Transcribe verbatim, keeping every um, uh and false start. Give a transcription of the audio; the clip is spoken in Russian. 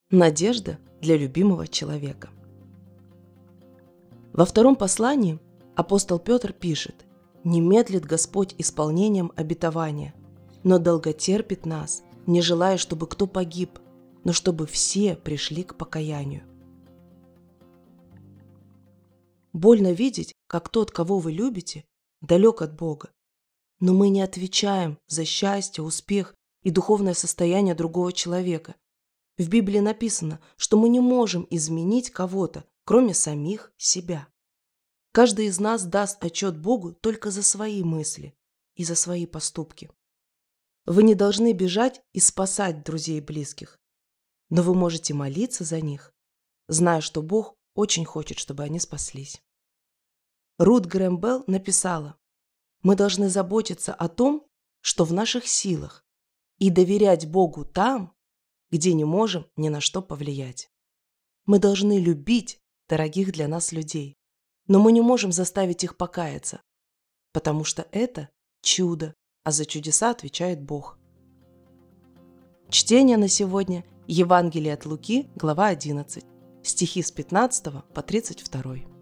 Надежда для любимого человека. Во втором послании апостол Петр пишет: «Не медлит Господь исполнением обетования, но долготерпит нас, не желая, чтобы кто погиб, но чтобы все пришли к покаянию». Больно видеть, как тот, кого вы любите, далек от Бога. Но мы не отвечаем за счастье, успех и духовное состояние другого человека. В Библии написано, что мы не можем изменить кого-то, кроме самих себя. Каждый из нас даст отчет Богу только за свои мысли и за свои поступки. Вы не должны бежать и спасать друзей и близких, но вы можете молиться за них, зная, что Бог очень хочет, чтобы они спаслись. Рут Грэм Белл написала: «Мы должны заботиться о том, что в наших силах, и доверять Богу там, где не можем ни на что повлиять. Мы должны любить дорогих для нас людей, но мы не можем заставить их покаяться, потому что это чудо, а за чудеса отвечает Бог». Чтение на сегодня – Евангелие от Луки, глава одиннадцать, стихи с пятнадцатого по тридцать второй.